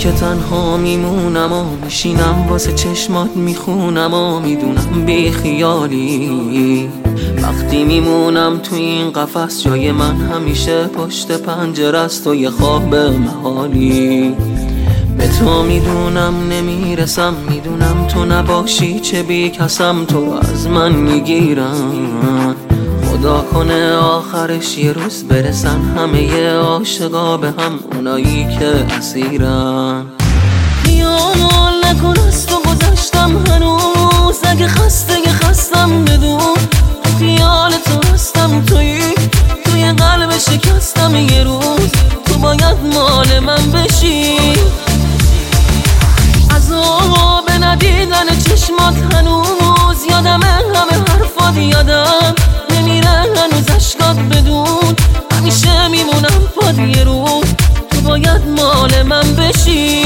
که تنها میمونم و میشینم واسه چشمات میخونم و میدونم بی خیالی. وقتی میمونم تو این قفس جای من همیشه پشت پنجره است و یه خواب محالی. به تو میدونم نمیرسم، میدونم تو نباشی چه بی کسم، تو رو از من میگیرم. خدا کنه آخرش یه روز برسن همه عاشقا به هم، اونایی که اسیرن. خیال نکن از تو گذشتم هنوز، اگه خستم بدون خیال تو هستم. توی قلب شکستم یه روز، تو باید مال من بشی. عذاب ندیدن چشمات هنوز یادمه، همه حرفات یادم نمیره هنوز، اشکات بدون همیشه میمونم پاد یه روز، تو باید مال من بشی.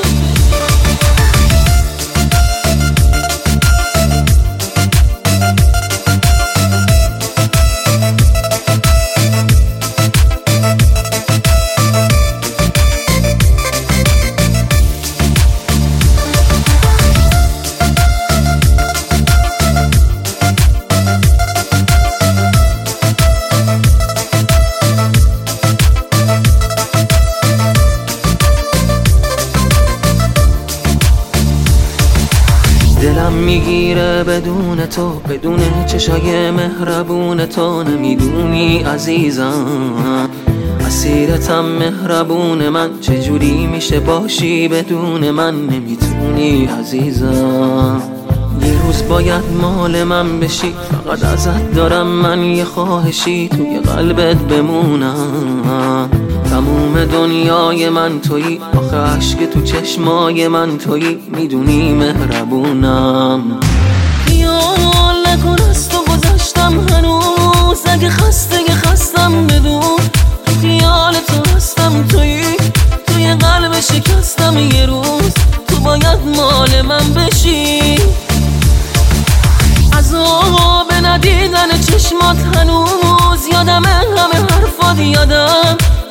دلم میگیره بدون تو، بدون چشای مهربون تو. نمیدونی عزیزم اسیرتم مهربون من، چجوری میشه باشی بدون من؟ نمیتونی عزیزم. یه روز باید مال من بشی، فقط ازت دارم من یه خواهشی، توی قلبت بمونم. تموم دنیای من تویی، آخه عشق تو چشمای من تویی، میدونی مهربونم. خیال نکن از تو گذشتم هنوز، اگه خستم بدون خیال تو هستم. توی قلب شکستم یه روز، تو باید مال من بشی. عذاب ندیدن چشمات هنوز یادمه، همه حرفات یادم